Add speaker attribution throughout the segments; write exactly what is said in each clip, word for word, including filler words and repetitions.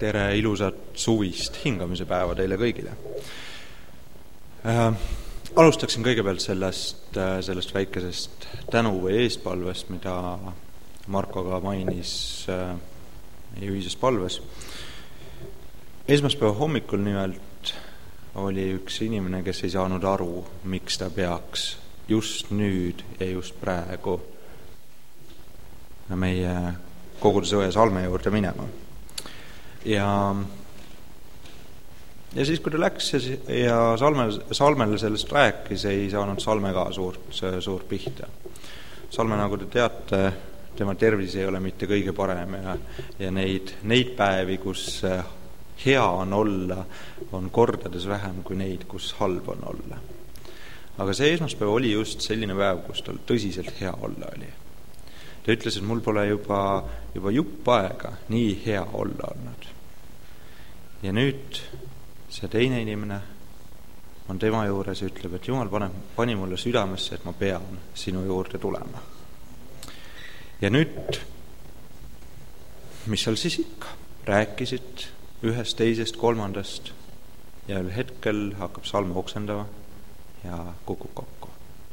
Speaker 1: Tere ilusat suvist hingamise päeva teile kõigile. Äh, alustaksin kõigepealt sellest, sellest väikesest tänu või eestpalvest, mida Marko ka mainis äh, meie ühises palves. Esmaspäeva hommikul nimelt oli üks inimene, kes ei saanud aru, miks ta peaks just nüüd ja just praegu meie koguduse õe salme juurde minema. Ja, ja siis, kui ta läks ja, ja salmel, salmele sellest rääkis, ei saanud salme ka suurt, suurt pihta. Salme, nagu te teate, tema tervis ei ole mitte kõige parem ja, ja neid, neid päevi, kus hea on olla, on kordades vähem kui neid, kus halb on olla. Aga see esmaspäev oli just selline päev, kus tal tõsiselt hea olla oli. Ta ütles, et mul pole juba, juba jupp aega nii hea olla olnud. Ja nüüd see teine inimene on tema juures ja ütleb, et Jumal pane, pani mulle südamesse, et ma pean sinu juurde tulema. Ja nüüd, mis seal siis ikka? Rääkisid ühest, teisest, kolmandast ja ühel hetkel hakkab salme oksendama ja kukub kokku.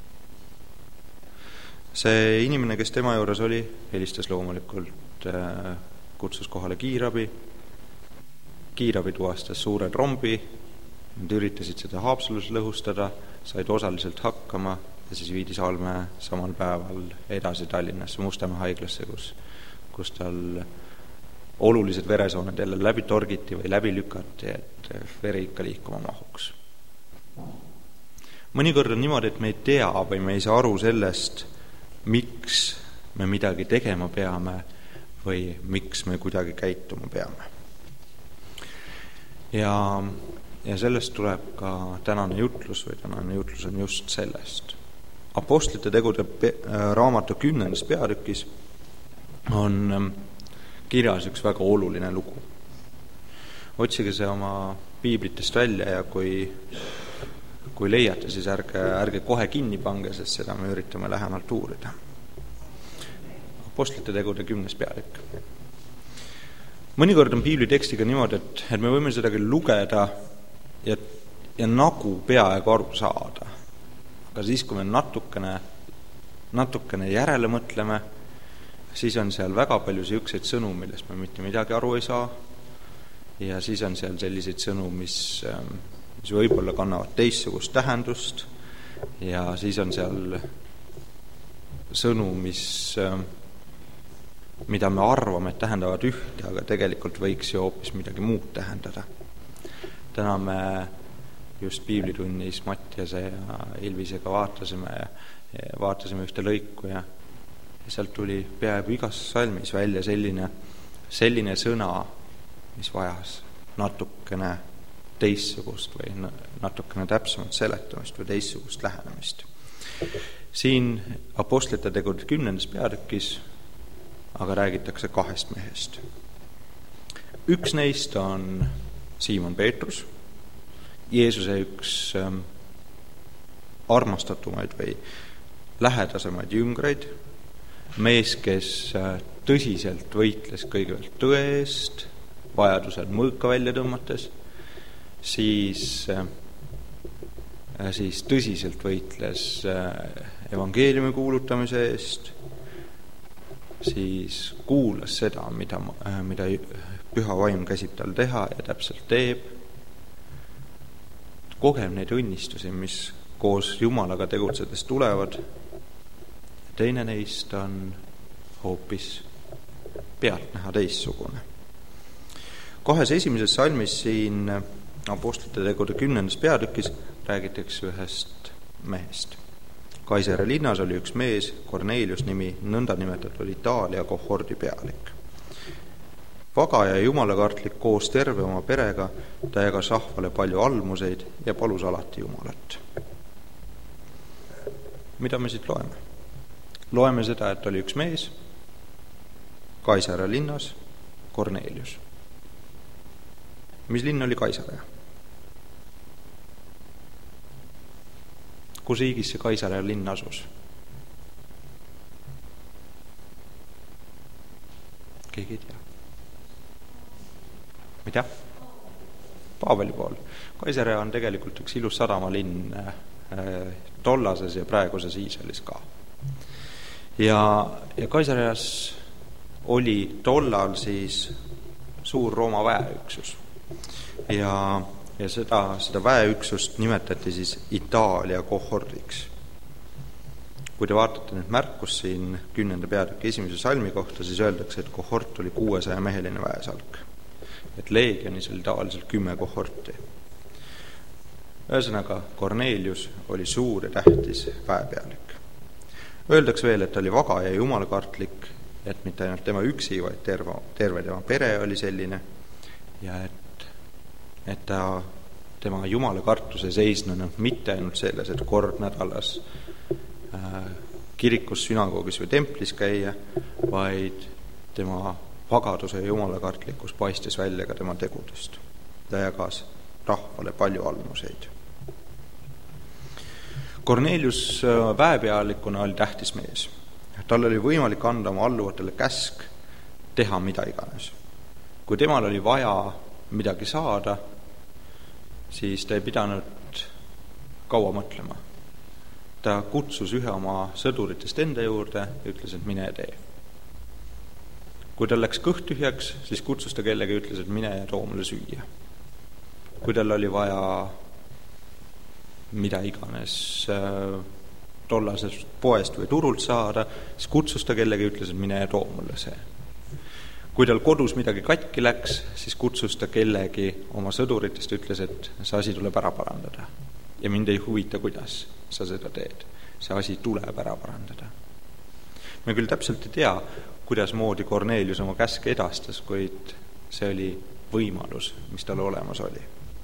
Speaker 1: See inimene, kes tema juures oli, helistas loomulikult, kutsus kohale kiirabi. Kiirabi tuvastas suure trombi, nad üritasid seda Haapsalus lõhustada, said osaliselt hakkama ja siis viidi salme samal päeval edasi Tallinnasse, Mustamäe haiglasse, kus, kus tal olulised veresooned jälle läbi torgiti või läbi lükati, et veri ikka liikuma mahuks. Mõnikord on niimoodi, et me ei tea või me ei saa aru sellest, miks me midagi tegema peame või miks me kuidagi käituma peame. Ja, ja sellest tuleb ka tänane jutlus või tänane jutlus on just sellest. Apostlite tegude pe- raamatu kümnendas peatükis on kirjas üks väga oluline lugu. Otsige see oma piiblitest välja ja kui kui leiate, siis ärge, ärge kohe kinni pange, sest seda me üritame lähemalt uurida. Apostlite tegude kümnes peatükk. Mõnikord on piibli tekstiga niimoodi, et, et me võime seda küll lugeda ja, ja nagu peaaegu aru saada. Aga siis, kui me natukene, natukene järele mõtleme, siis on seal väga palju siukseid sõnu, millest me mitte midagi aru ei saa. Ja siis on seal selliseid sõnu, mis mis võib-olla kannavad teistsugust tähendust ja siis on seal sõnu, mis, mida me arvame, et tähendavad ühte, aga tegelikult võiks ju hoopis midagi muud tähendada. Täna me just piiblitunnis Mattiase ja Ilvisega vaatasime, vaatasime ühte lõiku ja sealt tuli peaaegu igas salmis välja selline, selline sõna, mis vajas natukene teissugust või natukene täpsemat seletamist või teissugust lähenemist. Siin Apostlite tegude kümnendas peatükis aga räägitakse kahest mehest. Üks neist on Siimon Peetrus, Jeesuse üks armastatumaid või lähedasemaid jüngreid, mees, kes tõsiselt võitles kõigepealt tõe eest, vajadusel mõõka välja tõmmates, siis, siis tõsiselt võitles evangeeliumi kuulutamise eest, siis kuulas seda, mida, mida püha vaim käsib tal teha ja täpselt teeb, kogeb neid õnnistusi, mis koos Jumalaga tegutsedes tulevad. Teine neist on hoopis pealtnäha teissugune. Kahes esimeses salmis siin Apostlite tegude kümnendas peatükis räägitakse ühest mehest. Kaisere linnas oli üks mees, Kornelius nimi, nõnda nimetatud Itaalia kohordi pealik. Vaga ja jumalakartlik koos terve oma perega, ta jagas rahvale palju almuseid ja palus alati Jumalat. Mida me siit loeme? Loeme seda, et oli üks mees, Kaisere linnas, Kornelius. Mis linn oli Kaisarea? Kus riigis see Kaisarea linn asus? Keegi ei tea. mida? Paaveli pool. Kaisarea on tegelikult üks ilus sadamalinn tollases ja praeguses Iisraelis ka. Ja, ja Kaisareas oli tollal siis suur Rooma väeüksus. Ja, ja seda, seda väeüksust nimetati siis Itaalia kohordiks. Kui te vaatate nüüd märkus siin kümnenda peatüki esimese salmi kohta, siis öeldakse, et kohort oli kuuesaja meheline väesalk. Et leegionis oli tavaliselt kümme kohorti. Ühesõnaga, Kornelius oli suur ja tähtis väepealik. Öeldakse veel, et ta oli vaga ja jumalakartlik, et mitte ainult tema üksi, vaid terve, terve tema pere oli selline ja et, et ta, tema jumalakartuse seisnud mitte ainult selles, et kord nädalas äh, kirikus, sünagoogis või templis käia, vaid tema vagaduse ja jumalakartlikkus paistis välja ka tema tegudest. Ta jagas rahvale palju almuseid. Kornelius väepealikuna oli tähtis mees. Tal oli võimalik anda oma alluvatele käsk teha mida iganes. Kui temal oli vaja midagi saada, siis ta ei pidanud kaua mõtlema. Ta kutsus ühe oma sõduritest enda juurde ja ütles, et mine tee. Kui tal läks kõht tühjaks, siis kutsus ta kellegi ja ütles, et mine ja too mulle süüa. Kui tal oli vaja mida iganes tollasest poest või turult saada, siis kutsus ta kellegi ja ütles, et mine ja too mulle see. Kui tal kodus midagi katki läks, siis kutsus ta kellegi oma sõduritest ja ütles, et see asi tuleb ära parandada. Ja mind ei huvita, kuidas sa seda teed. See asi tuleb ära parandada. Me küll täpselt ei tea, kuidas moodi Kornelius oma käske edastas, kuid see oli võimalus, mis tal olemas oli.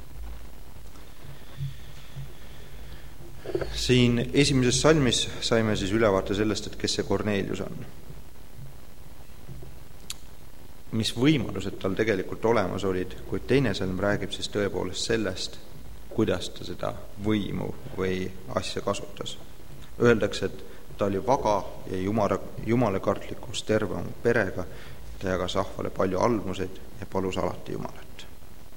Speaker 1: Siin esimeses salmis saime siis ülevaate sellest, et kes see Kornelius on. Mis võimalused tal tegelikult olemas olid, kuid teine salm räägib siis tõepoolest sellest, kuidas ta seda võimu või asja kasutas. Öeldakse, et ta oli vaga ja jumala, jumalakartlikus terve oma perega, ta jagas rahvale palju almuseid ja palus alati Jumalat.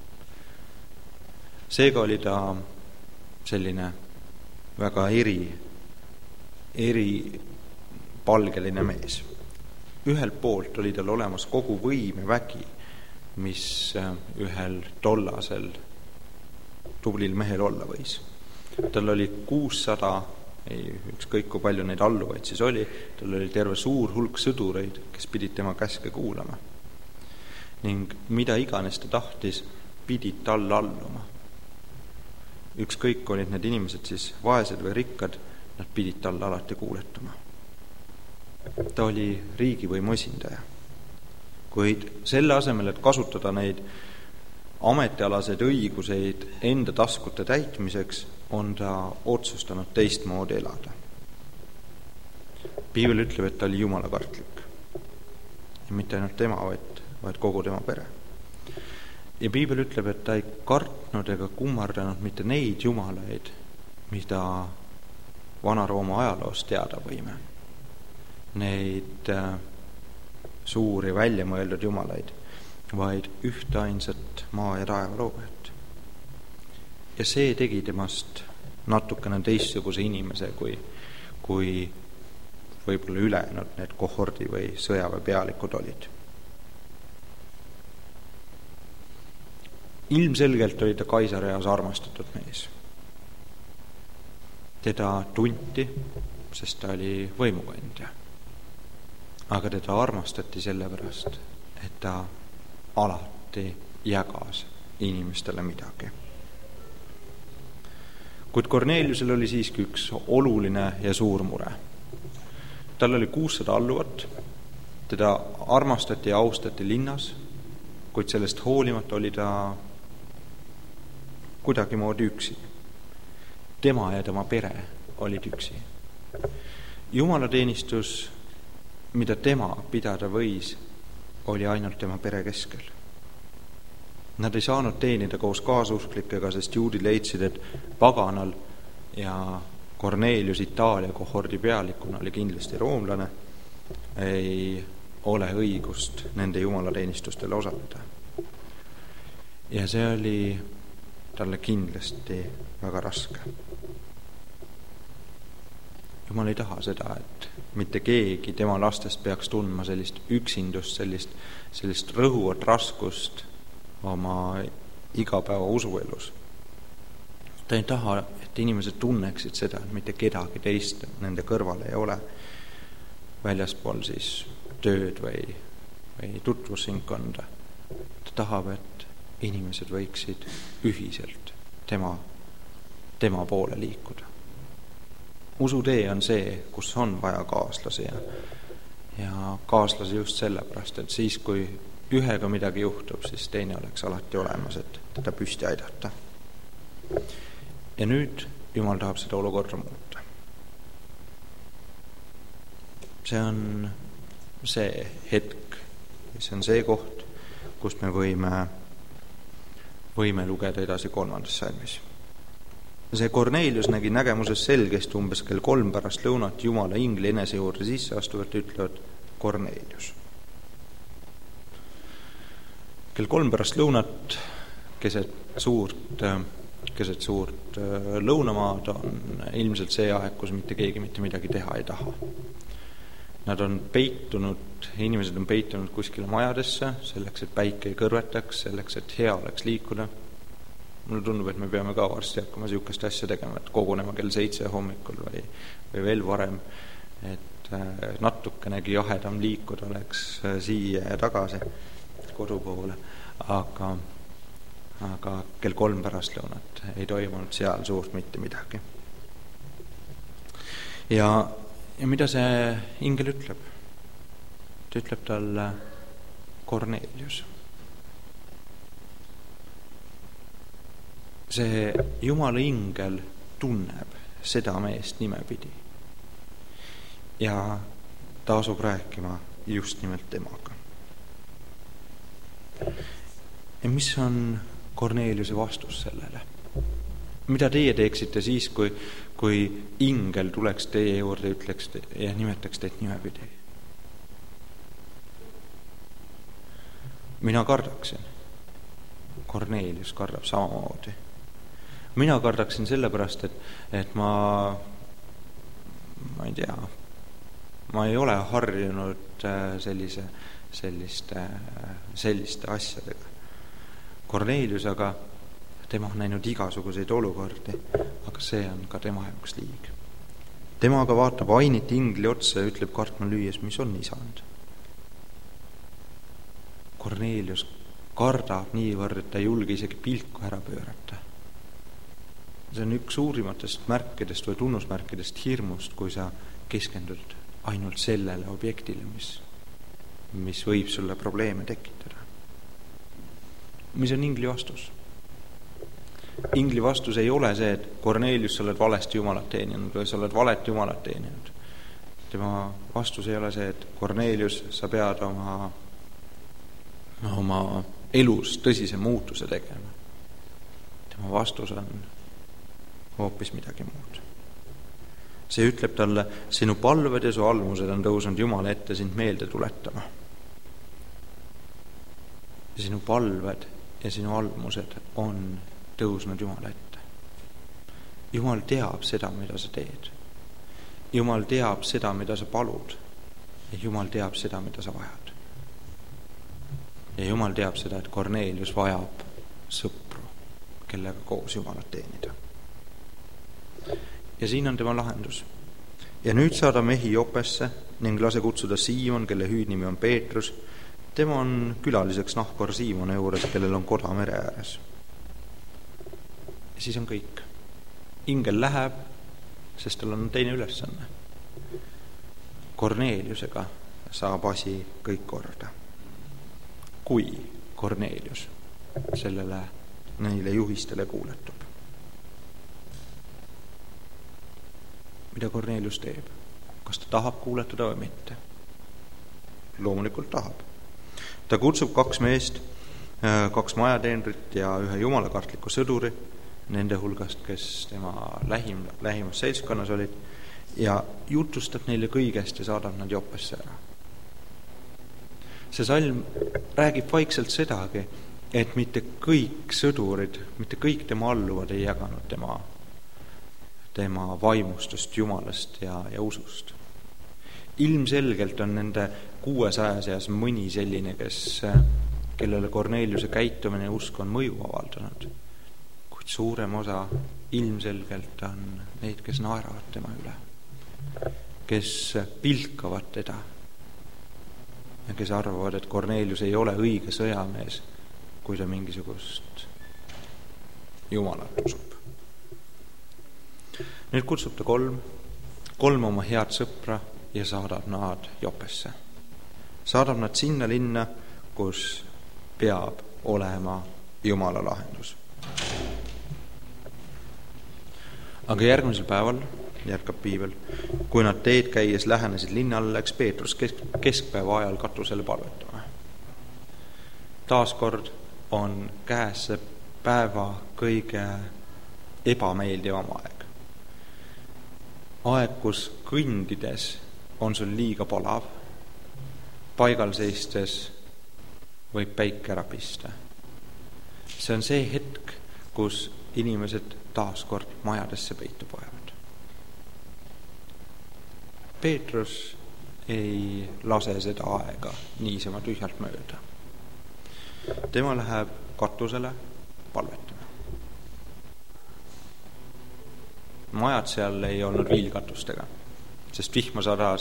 Speaker 1: Seega oli ta selline väga eri, eri palgeline mees. Ühelt poolt oli tal olemas kogu võim ja vägi, mis ühel tollasel tublil mehel olla võis. Tal oli kuussada, ei, ükskõik kui palju neid alluvaid siis oli, tal oli terve suur hulk sõdureid, kes pidid tema käske kuulama. Ning mida iganes ta tahtis, pidid talle alluma. Ükskõik olid need inimesed siis vaesed või rikkad, nad pidid talle alati kuuletuma. Ta oli riigivõimu esindaja. Kuid selle asemel, et kasutada neid ametialaseid õiguseid enda taskute täitmiseks, on ta otsustanud teistmoodi elada. Piibel ütleb, et ta oli jumalakartlik. Ja mitte ainult tema, vaid, vaid kogu tema pere. Ja Piibel ütleb, et ta ei kartnud ega kummardanud mitte neid jumalaid, mida Vana-Rooma ajaloost teada võime. Neid äh, suuri väljamõeldud jumalaid, vaid ühte ainsat maa ja taeva loojat. Ja see tegi temast natukene teistsuguse inimese, kui, kui võib-olla ülejäänud need kohordi või sõjaväe pealikud olid. Ilmselgelt oli ta Kaisareas armastatud mees. Teda tunti, sest ta oli võimukandja. Aga teda armastati sellepärast, et ta alati jagas inimestele midagi. Kuid Korneliusel oli siiski üks oluline ja suur mure. Tal oli kuussada alluvat, teda armastati ja austati linnas, kuid sellest hoolimata oli ta kuidagimoodi üksi. Tema ja tema pere olid üksi. Jumalateenistus, mida tema pidada võis, oli ainult tema pere keskel. Nad ei saanud teenida koos kaasusklikega, sest juudid leidsid, et paganal ja Kornelius Itaalia kohordi pealikuna oli kindlasti roomlane, ei ole õigust nende jumalateenistustele osaleda. ja see oli talle kindlasti väga raske. Jumal ei taha seda, et mitte keegi tema lastest peaks tundma sellist üksindust, sellist, sellist rõhuvat raskust oma igapäeva usuelus. Ta ei taha, et inimesed tunneksid seda, et mitte kedagi teist nende kõrval ei ole, väljaspool siis tööd või, või tutvusringkonda. Ta tahab, et inimesed võiksid ühiselt tema, tema poole liikuda. Usutee on see, kus on vaja kaaslasi ja, ja kaaslasi just sellepärast, et siis, kui ühega midagi juhtub, siis teine oleks alati olemas, et teda püsti aidata. Ja nüüd Jumal tahab seda olukorda muuta. See on see hetk, see on see koht, kus me võime, võime lugeda edasi kolmandas salmis. See Kornelius nägi nägemuses selgesti umbes kell kolm pärast lõunat Jumala ingli enese juurde sisse astuvat, ütlevad Kornelius. Kell kolm pärast lõunat keset suurt, keset suurt lõunamaad on ilmselt see aeg, kus mitte keegi mitte midagi teha ei taha. Nad on peitunud, inimesed on peitunud kuskile majadesse, selleks, et päike ei kõrvetaks, selleks, et hea oleks liikuda. Mulle tundub, et me peame ka varsti hakkama niisugust asja tegema, et kogunema kell seitse hommikul või, või veel varem, et natukenegi jahedam liikuda oleks siia ja tagasi kodu poole, aga, aga kell kolm pärast lõunat ei toimunud seal suurt mitte midagi. Ja, ja mida see ingel ütleb? Ta ütleb talle Kornelius. See Jumala ingel tunneb seda meest nimepidi ja ta asub rääkima just nimelt temaga. Ja mis on Korneliuse vastus sellele? Mida teie teeksite siis, kui, kui ingel tuleks teie juurde ütleks ja nimetaks teid nimepidi? Mina kardaksin. Kornelius kardab samamoodi. Mina kardaksin sellepärast, et, et ma, ma ei tea, ma ei ole harjunud sellise, selliste, selliste asjadega. Kornelius aga, tema on näinud igasuguseid olukordi, aga see on ka tema jaoks liig. Tema aga vaatab ainit ingli otsa ja ütleb kartma lüües, mis on isand. Kornelius kardab niivõrd, et ta ei julge isegi pilku ära pöörata. See on üks suurimatest märkidest või tunnusmärkidest hirmust, kui sa keskendud ainult sellele objektile, mis, mis võib sulle probleeme tekitada. Mis on ingli vastus? Ingli vastus ei ole see, et Kornelius, sa oled valesti Jumalat teeninud või sa oled valet Jumalat teeninud. Tema vastus ei ole see, et Kornelius, sa pead oma, oma elus tõsise muutuse tegema. Tema vastus on hoopis midagi muud. See ütleb talle, sinu palved ja su almused on tõusnud Jumala ette sind meelde tuletama. Ja sinu palved ja sinu almused on tõusnud Jumala ette. Jumal teab seda, mida sa teed. Jumal teab seda, mida sa palud. Ja Jumal teab seda, mida sa vajad. Ja Jumal teab seda, et Kornelius vajab sõpru, kellega koos Jumalat teenida. Ja siin on tema lahendus. Ja nüüd saada mehi Jopesse ning lase kutsuda Siimon, kelle hüüdnimi on Peetrus. Tema on külaliseks nahkor Siimone juures, kellel on koda mere ääres. Ja siis on kõik. Ingel läheb, sest tal on teine ülesanne. Korneliusega saab asi kõik korda. Kui Kornelius sellele neile juhistele kuuletub. Mida Kornelius teeb? Kas ta tahab kuuletada või mitte? Loomulikult tahab. Ta kutsub kaks meest, kaks majateenrit ja ühe jumalakartliku sõduri, nende hulgast, kes tema lähim, lähimas seltskonnas olid, ja jutustab neile kõigest ja saadab nad Joppesse ära. See salm räägib vaikselt sedagi, et mitte kõik sõdurid, mitte kõik tema alluvad ei jaganud tema, tema vaimustust Jumalast ja, ja usust. Ilmselgelt on nende kuuesaja seas mõni selline, kes, kellele Korneliuse käitumine ja usk on mõju avaldanud, kuid suurem osa ilmselgelt on neid, kes naeravad tema üle, kes pilkavad teda ja kes arvavad, et Kornelius ei ole õige sõjamees, kui ta mingisugust Jumalat usub. Nüüd kutsub ta kolm, kolm oma head sõpra ja saadab nad Jopesse. Saadab nad sinna linna, kus peab olema Jumala lahendus. Aga järgmisel päeval, jätkab piibel, kui nad teed käies lähenesid linnale, läks Peetrus kesk, keskpäeva ajal katusele palvetama. Taaskord on käes see päeva kõige ebameeldivam aeg. Aeg, kus kõndides on sul liiga palav, paigal seistes võib päike ära pista. See on see hetk, kus inimesed taaskord majadesse peitu poevad. Peetrus ei lase seda aega niisama tühjalt mööda. Tema läheb katusele palvetama. Majad seal ei olnud viilkatustega, sest vihma sadas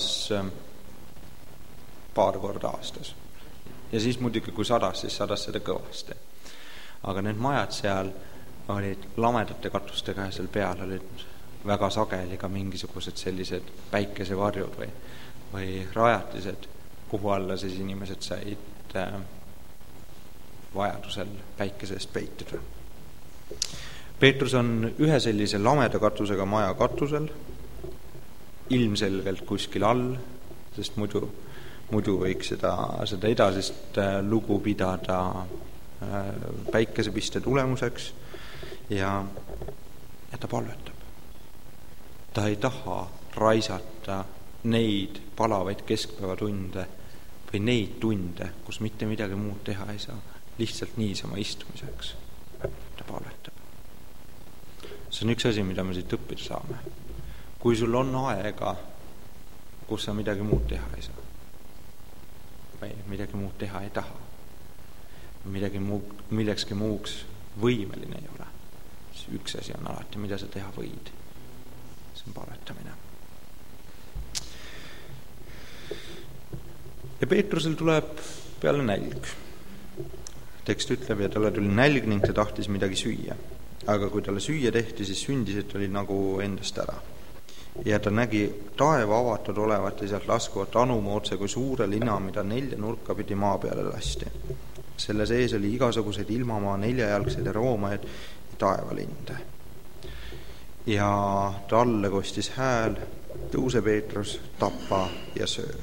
Speaker 1: paar korda aastas. Ja siis muidugi, kui sadas, siis sadas seda kõvasti. Aga need majad seal olid lamedate katustega ja seal peal olid väga sageli ka mingisugused sellised päikesevarjud või, või rajatised, kuhu alla siis inimesed said äh, vajadusel päikesest peituda. Peetrus on ühe sellise lameda katusega maja katusel, ilmselgelt kuskil all, sest muidu, muidu võiks seda, seda edasist lugu pidada päikesepiste tulemuseks ja, ja ta palvetab. Ta ei taha raisata neid palavaid keskpäevatunde või neid tunde, kus mitte midagi muud teha ei saa, lihtsalt niisama istumiseks. Ta palvetab. See on üks asi, mida me siit õppida saame. Kui sul on aega, kus sa midagi muud teha ei saa, või midagi muud teha ei taha, midagi muu, millekski muuks võimeline ei ole, siis üks asi on alati, mida sa teha võid. See on palvetamine. Ja Peetrusel tuleb peale nälg. Tekst ütleb, ja talle tuli nälg ning ta tahtis midagi süüa. Aga kui talle süüa tehti, siis sündised oli nagu endast ära. Ja ta nägi taeva avatud olevat ja sealt laskuvat anuma otse kui suure lina, mida nelja nurka pidi maa peale lasti. Selle sees oli igasuguseid ilmamaa neljajalgseid ja roomaid ja taevalinde. Ja talle kostis hääl, tõuse Peetrus, tapa ja söö.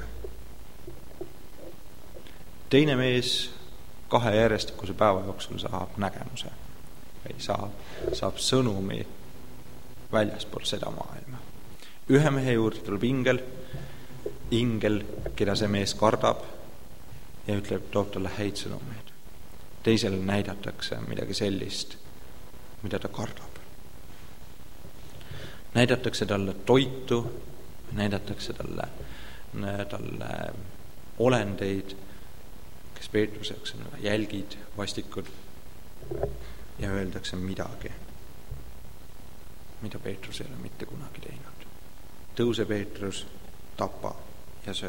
Speaker 1: Teine mees kahe järjestikuse päeva jooksul saab nägemuse või saab, saab sõnumi väljaspoolt seda maailma. Ühe mehe juurde tuleb ingel, ingel, keda see mees kardab ja ütleb, toob talle häid sõnumeid. Teisele näidatakse midagi sellist, mida ta kardab. Näidatakse talle toitu, näidatakse talle, talle olendeid, kes Peetruseks on jälgid, vastikud ja öeldakse midagi, mida Peetrus ei ole mitte kunagi teinud. Tõuse Peetrus, tapa ja söö.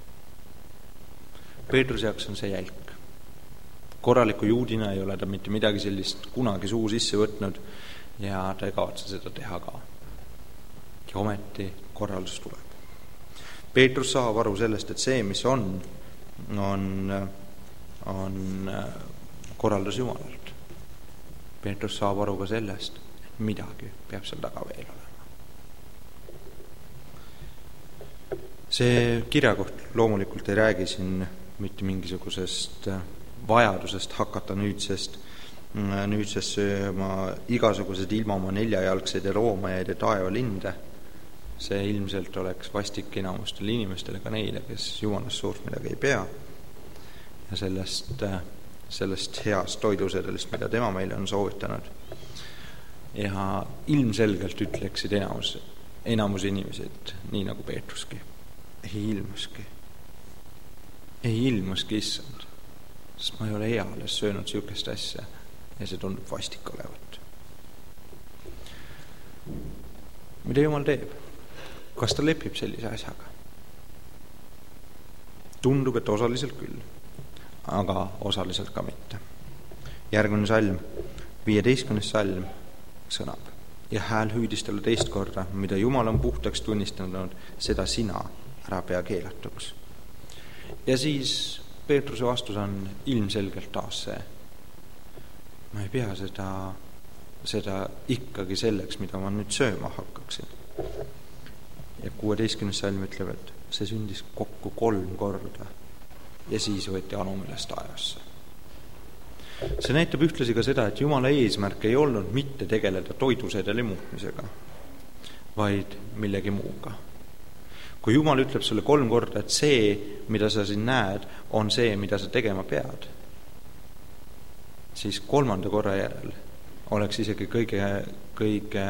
Speaker 1: Peetruse jaoks on see jälk. Korraliku juudina ei ole ta mitte midagi sellist kunagi suu sisse võtnud ja ta ei kavatse seda teha ka. Ja ometi korraldus tuleb. Peetrus saab aru sellest, et see, mis on, on, on korraldus Jumalalt. Peetrus saab aru ka sellest, et midagi peab seal taga veel olema. See kirjakoht loomulikult ei räägi siin mitte mingisugusest vajadusest hakata nüüdsest, nüüdsest sööma igasugused ilmamaa neljajalgseid ja roomajaid ja taevalinde. See ilmselt oleks vastik enamustele inimestele, ka neile, kes Jumalast suurt midagi ei pea. Ja sellest sellest heast toidusedelist, mida tema meile on soovitanud. Ja ilmselgelt ütleksid enamus, enamus inimesed, nii nagu Peetruski. Ei ilmuski. Ei ilmuski issand, sest ma ei ole eales söönud sihukest asja ja see tundub vastik olevat. Mida Jumal teeb? Kas ta lepib sellise asjaga? Tundub, et osaliselt küll, aga osaliselt ka mitte. Järgmine salm, viieteistkümnes salm sõnab: ja hääl hüüdis talle teist korda, mida Jumal on puhtaks tunnistanud, seda sina ära pea keelatuks. Ja siis Peetruse vastus on ilmselgelt taas see: ma ei pea seda, seda ikkagi selleks, mida ma nüüd sööma hakkaksin. Ja kuueteistkümnes salm ütleb, et see sündis kokku kolm korda ja siis võeti anumilest taevasse. See näitab ühtlasi ka seda, et Jumala eesmärk ei olnud mitte tegeleda toidusedeli muutmisega, vaid millegi muuga. Kui Jumal ütleb sulle kolm korda, et see, mida sa siin näed, on see, mida sa tegema pead, siis kolmanda korra järel oleks isegi kõige, kõige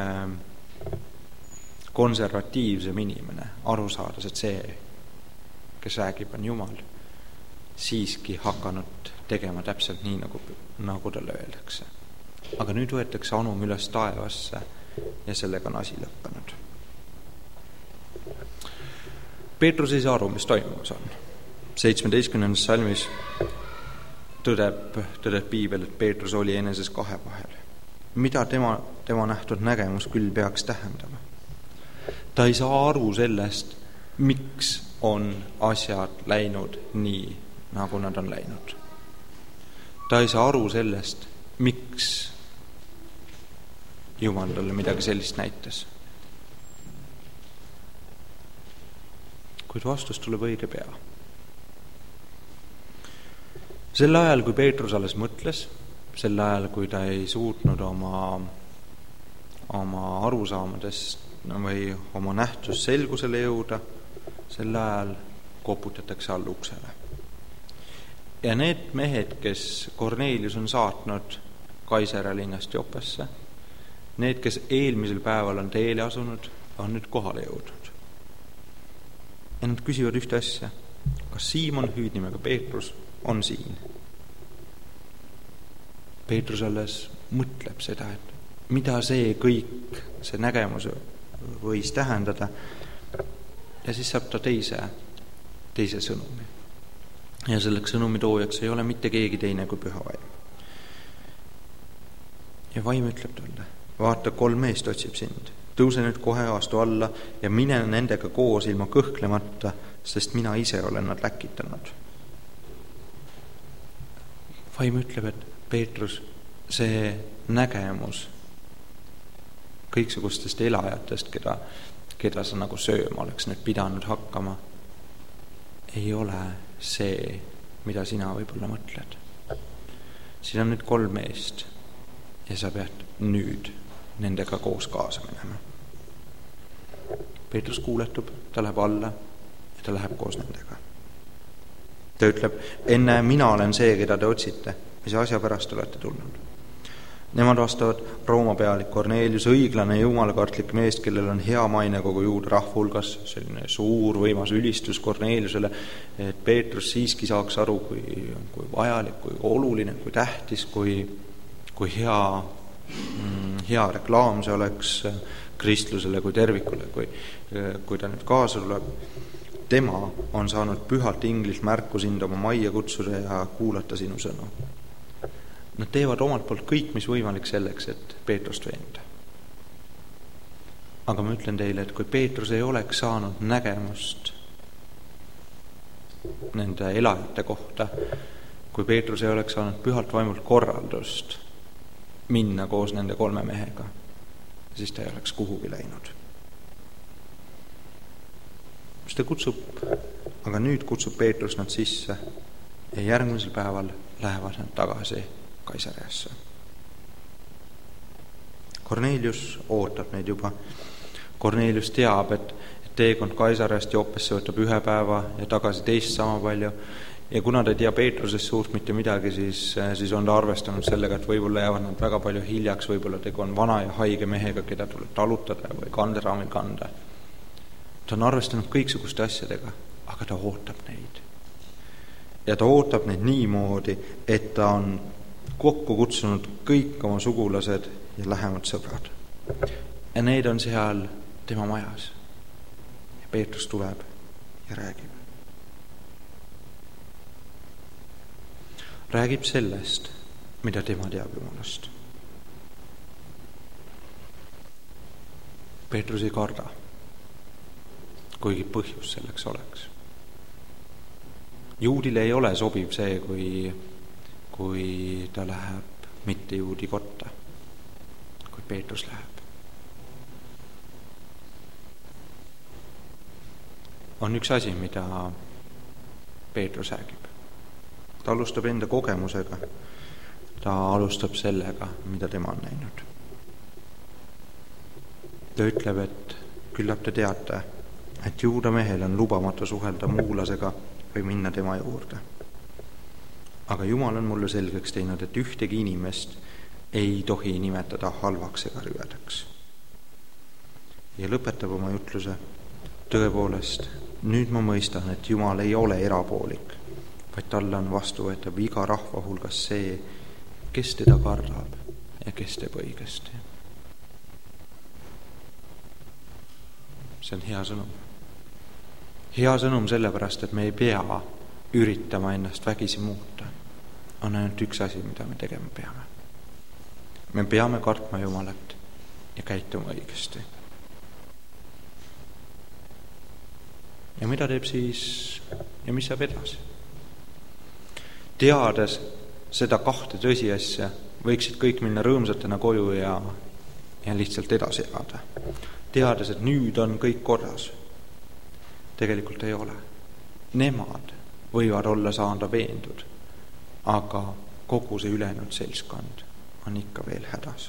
Speaker 1: konservatiivsem inimene aru saades, et see, kes räägib, on Jumal, siiski hakanud tegema täpselt nii, nagu, nagu talle öeldakse. Aga nüüd võetakse anum üles taevasse ja sellega on asi lõppenud. Peetrus ei saa aru, mis toimumas on. seitsmeteistkümnendas salmis tõdeb, tõdeb piibel, et Peetrus oli eneses kahe vahel. Mida tema, tema nähtud nägemus küll peaks tähendama? Ta ei saa aru sellest, miks on asjad läinud nii, nagu nad on läinud. Ta ei saa aru sellest, miks Jumal talle midagi sellist näitas. Kuid vastus tuleb õige pea. Sel ajal, kui Peetrus alles mõtles, sel ajal, kui ta ei suutnud oma, oma arusaamadest või oma nähtus selgusele jõuda, sel ajal koputatakse all uksele. Ja need mehed, kes Kornelius on saatnud Kaisarea linnast Joppesse, need, kes eelmisel päeval on teele asunud, on nüüd kohale jõudnud. Ja nad küsivad ühte asja: kas Siimon, hüüdnimega Peetrus, on siin? Peetrus alles mõtleb seda, et mida see kõik, see nägemus võis tähendada, ja siis saab ta teise, teise sõnumi. Ja selleks sõnumi toojaks ei ole mitte keegi teine kui püha vaim. Ja vaim ütleb talle: vaata, kolm meest otsib sind. Tõuse nüüd kohe, astu alla ja mine nendega koos ilma kõhklemata, sest mina ise olen nad läkitanud. Vaim ütleb, et Peetrus, see nägemus kõiksugustest elajatest, keda, keda sa nagu sööma oleks nüüd pidanud hakkama, ei ole see, mida sina võib-olla mõtled. Siin on nüüd kolm meest ja sa pead nüüd nendega koos kaasa minema. Peetrus kuuletub, ta läheb alla ja ta läheb koos nendega. Ta ütleb: enne mina olen see, keda te otsite, mis asja pärast olete tulnud. Nemad vastavad: Rooma pealik Kornelius, õiglane jumalakartlik mees, kellel on hea maine kogu juuda rahva hulgas. Selline suur võimas ülistus Korneliusele, et Peetrus siiski saaks aru, kui, kui vajalik, kui oluline, kui tähtis, kui, kui hea, hea reklaam see oleks kristlusele kui tervikule, kui, kui ta nüüd kaasa tuleb. Tema on saanud pühalt inglilt märku sind oma majja kutsuda ja kuulata sinu sõnu. Nad teevad omalt poolt kõik, mis võimalik selleks, et Peetrust veenda. Aga ma ütlen teile, et kui Peetrus ei oleks saanud nägemust nende elajate kohta, kui Peetrus ei oleks saanud pühalt vaimult korraldust minna koos nende kolme mehega, siis ta ei oleks kuhugi läinud. Mis ta kutsub, aga nüüd kutsub Peetrus nad sisse ja järgmisel päeval lähevad nad tagasi Kaisareasse. Kornelius ootab neid juba. Kornelius teab, et teekond Kaisareast Joppesse võtab ühe päeva ja tagasi teist sama palju ja kuna ta ei tea Peetrusest suurt mitte midagi, siis, siis on ta arvestanud sellega, et võib-olla jäävad nad väga palju hiljaks, võib-olla tegu on vana ja haige mehega, keda tuleb talutada või kanderaamil kanda. Ta on arvestanud kõiksuguste asjadega, aga ta ootab neid. Ja ta ootab neid niimoodi, et ta on kokku kutsunud kõik oma sugulased ja lähemad sõbrad. Ja need on seal tema majas. Ja Peetrus tuleb ja räägib. Räägib sellest, mida tema teab Jumalast. Peetrus ei karda, kuigi põhjus selleks oleks. Juudile ei ole sobiv see, kui, kui ta läheb mitte juudi kotta, kui Peetrus läheb. On üks asi, mida Peetrus räägib. Ta alustab enda kogemusega, ta alustab sellega, mida tema on näinud. Ta ütleb, et küllap te teate, et juuda mehel on lubamatu suhelda muulasega või minna tema juurde. Aga Jumal on mulle selgeks teinud, et ühtegi inimest ei tohi nimetada halvaks ega rüvedaks. Ja lõpetab oma jutluse, tõepoolest, nüüd ma mõistan, et Jumal ei ole erapoolik, vaid talle on vastuvõetav iga rahva hulgas see, kes teda kardab ja kes teeb õigesti. See on hea sõnum. Hea sõnum sellepärast, et me ei pea üritama ennast vägisi muuta. On ainult üks asi, mida me tegema peame. Me peame kartma Jumalat ja käituma õigesti. Ja mida teeb siis ja mis saab edasi? Teades seda kahte tõsiasja, võiksid kõik minna rõõmsatena koju ja, ja lihtsalt edasi elada. Teades, et nüüd on kõik korras. Tegelikult ei ole. Nemad võivad olla saada veendud, aga kogu see ülejäänud seltskond on ikka veel hädas.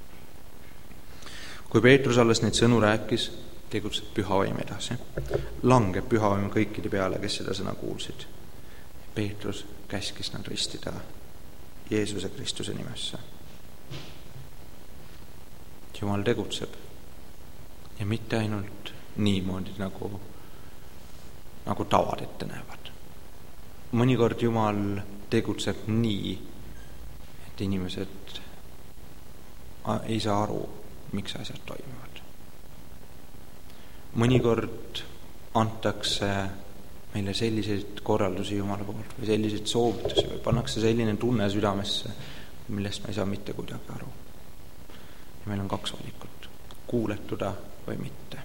Speaker 1: Kui Peetrus alles neid sõnu rääkis, tegutseb pühavaim edasi. Langeb pühavaim kõikide peale, kes seda sõna kuulsid. Peetrus käskis nad ristida Jeesuse Kristuse nimesse. Jumal tegutseb ja mitte ainult niimoodi, nagu, nagu tavad ette näevad. Mõnikord Jumal tegutseb nii, et inimesed ei saa aru, miks asjad toimuvad. Mõnikord antakse meile selliseid korraldusi Jumala poolt või selliseid soovitusi või pannakse selline tunne südamesse, millest me ei saa mitte kuidagi aru. Ja meil on kaks valikut, kuuletuda või mitte.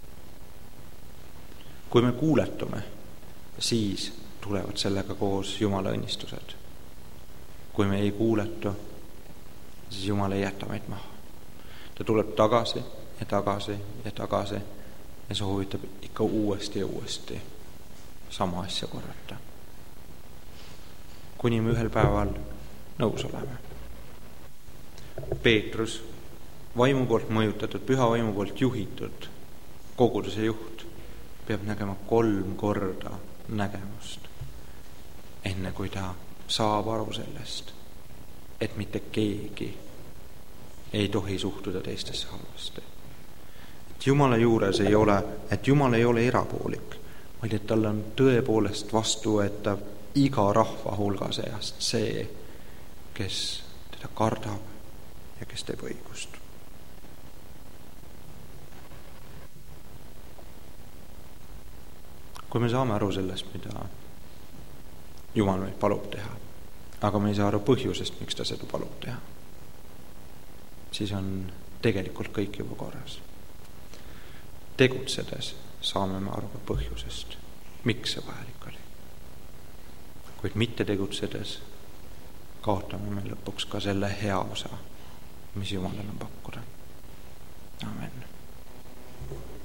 Speaker 1: Kui me kuuletume, siis tulevad sellega koos Jumala õnnistused. Kui me ei kuuletu, siis Jumal ei jäta meid maha. Ta tuleb tagasi ja tagasi ja tagasi ja soovitab ikka uuesti ja uuesti sama asja korrata. Kuni me ühel päeval nõus oleme. Peetrus, vaimu poolt mõjutatud, püha vaimu poolt juhitud koguduse juht, peab nägema kolm korda nägemust, enne kui ta saab aru sellest, et mitte keegi ei tohi suhtuda teistesse halvasti. Et Jumala juures ei ole, et Jumal ei ole erapoolik, vaid et tal on tõepoolest vastuvõetav iga rahva hulga seast see, kes teda kardab ja kes teeb õigust. Kui me saame aru sellest, mida Jumal meid palub teha, aga me ei saa aru põhjusest, miks ta seda palub teha, siis on tegelikult kõik juba korras. Tegutsedes saame me aru põhjusest, miks see vajalik oli. Kuid mitte tegutsedes kaotame me lõpuks ka selle hea osa, mis Jumalal on pakkuda. Amen.